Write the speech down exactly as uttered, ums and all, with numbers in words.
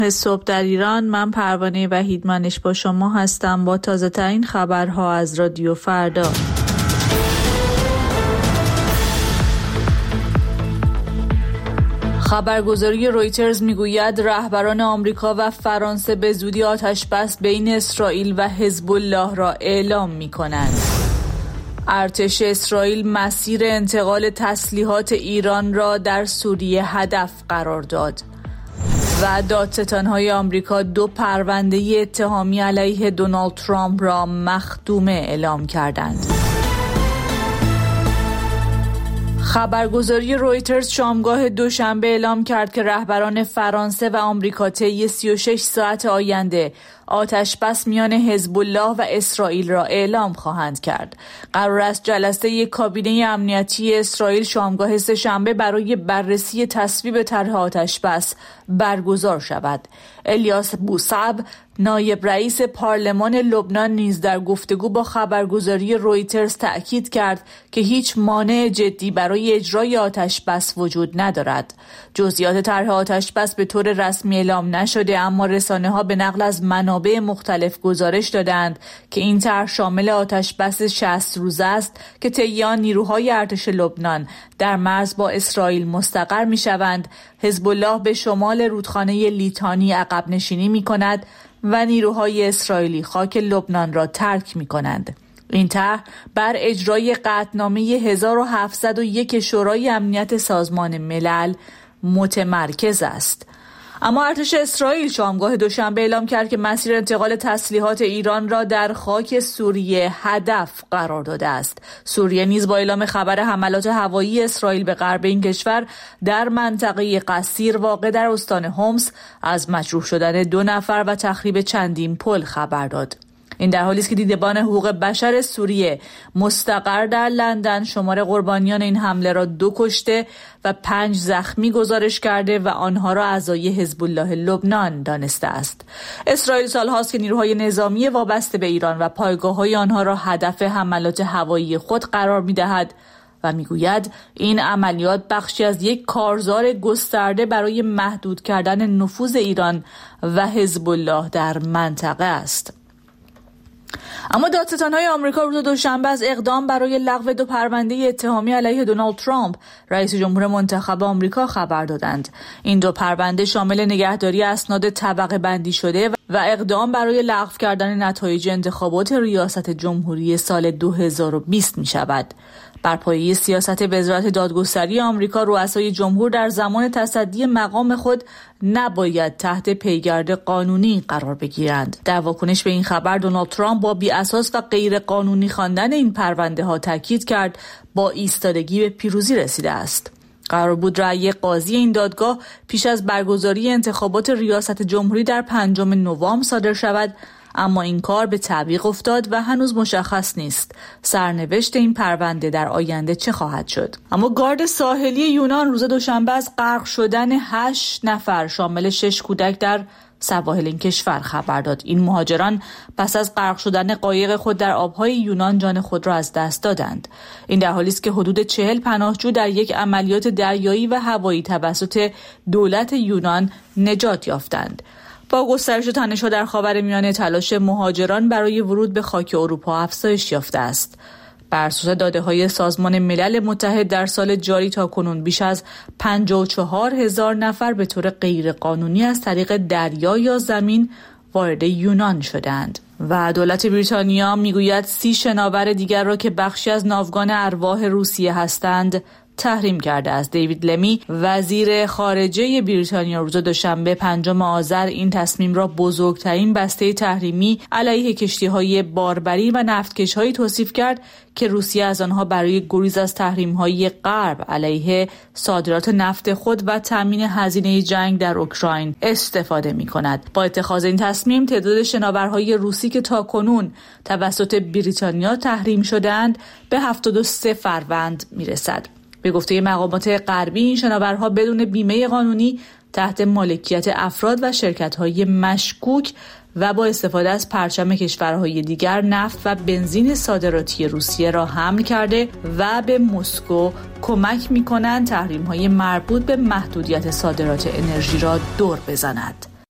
صبح در ایران، من پروانه وحیدمنش با شما هستم با تازه ترین خبرها از رادیو فردا. خبرگزاری رویترز میگوید رهبران آمریکا و فرانسه به زودی آتش‌بس بین اسرائیل و حزب الله را اعلام می‌کنند. ارتش اسرائیل مسیر انتقال تسلیحات ایران را در سوریه هدف قرار داد. و دادستان‌های آمریکا دو پرونده اتهامی علیه دونالد ترامپ را مختومه اعلام کردند. خبرگزاری رویترز شامگاه دوشنبه اعلام کرد که رهبران فرانسه و آمریکا طی سی و شش ساعت آینده آتش‌بس میان حزب الله و اسرائیل را اعلام خواهند کرد. قرار است جلسه کابینه امنیتی اسرائیل شامگاه سه‌شنبه برای بررسی تصویب طرح آتش‌بس برگزار شود. الیاس بوصعب، نایب رئیس پارلمان لبنان، نیز در گفتگو با خبرگزاری رویترز تأکید کرد که هیچ مانع جدی برای اجرای آتش‌بس وجود ندارد. جزئیات طرح آتش‌بس به طور رسمی اعلام نشده، اما رسانه‌ها به نقل از منابع مختلف گزارش دادند که این طرح شامل آتش‌بس شصت روزه است که طی آن نیروهای ارتش لبنان در مرز با اسرائیل مستقر می‌شوند. حزب الله به شمال رودخانه لیتانی عقب نشینی می‌کند و نیروهای اسرائیلی خاک لبنان را ترک می‌کنند. این طرح بر اجرای قطعنامه هزار و هفتصد و یک شورای امنیت سازمان ملل متمرکز است. اما ارتش اسرائیل شامگاه دوشنبه اعلام کرد که مسیر انتقال تسلیحات ایران را در خاک سوریه هدف قرار داده است. سوریه نیز با اعلام خبر حملات هوایی اسرائیل به غرب این کشور در منطقه قصیر واقع در استان حمص از مجروح شدن دو نفر و تخریب چندین پل خبر داد. این در حالی است که دیدبان حقوق بشر سوریه مستقر در لندن شمار قربانیان این حمله را دو کشته و پنج زخمی گزارش کرده و آنها را اعضای حزب الله لبنان دانسته است. اسرائیل سالهاست که نیروهای نظامی وابسته به ایران و پایگاه‌های آنها را هدف حملات هوایی خود قرار می‌دهد و میگوید این عملیات بخشی از یک کارزار گسترده برای محدود کردن نفوذ ایران و حزب الله در منطقه است. اما دادستان‌های آمریکا روز دوشنبه از اقدام برای لغو دو پرونده اتهامی علیه دونالد ترامپ رئیس جمهور منتخب آمریکا خبر دادند. این دو پرونده شامل نگهداری اسناد طبقه بندی شده و اقدام برای لغو کردن نتایج انتخابات ریاست جمهوری سال دو هزار و بیست می شود. بر پایه سیاست وزارت دادگستری آمریکا، رؤسای جمهور در زمان تصدی مقام خود نباید تحت پیگرد قانونی قرار بگیرند. در واکنش به این خبر، دونالد ترامپ با بی اساس و غیر قانونی خواندن این پرونده ها تاکید کرد با ایستادگی به پیروزی رسیده است. قرار بود رأی قاضی این دادگاه پیش از برگزاری انتخابات ریاست جمهوری در پنجم نوامبر صادر شود، اما این کار به تعویق افتاد و هنوز مشخص نیست سرنوشت این پرونده در آینده چه خواهد شد. اما گارد ساحلی یونان روز دوشنبه از غرق شدن هشت نفر شامل شش کودک در سواحل این کشور خبر داد. این مهاجران پس از غرق شدن قایق خود در آبهای یونان جان خود را از دست دادند. این در حالی است که حدود چهل پناهجو در یک عملیات دریایی و هوایی توسط دولت یونان نجات یافتند. با گسترش تنش‌ها در خاورمیانه، تلاش مهاجران برای ورود به خاک اروپا افزایش یافته است. بر اساس داده‌های سازمان ملل متحد در سال جاری تاکنون بیش از پنجاه و چهار هزار نفر به طور غیرقانونی از طریق دریا یا زمین وارد یونان شدند. و دولت بریتانیا میگوید سی شناور دیگر را که بخشی از ناوگان ارواح روسیه هستند تحریم کرده است. دیوید لمی، وزیر خارجه بریتانیا، روز دوشنبه پنجم آذر این تصمیم را بزرگترین بسته تحریمی علیه کشتی‌های باربری و نفتکش‌هایی توصیف کرد که روسیه از آنها برای گریز از تحریم‌های غرب علیه صادرات نفت خود و تامین هزینه جنگ در اوکراین استفاده می‌کند. با اتخاذ این تصمیم، تعداد شناورهای روسی که تاکنون توسط بریتانیا تحریم شده‌اند به هفتاد و سه فروند می‌رسد. به گفته مقامات غربی، این شناورها بدون بیمه قانونی تحت مالکیت افراد و شرکت‌های مشکوک و با استفاده از پرچم کشورهای دیگر نفت و بنزین صادراتی روسیه را حمل کرده و به مسکو کمک می‌کنند تحریم‌های مربوط به محدودیت صادرات انرژی را دور بزند.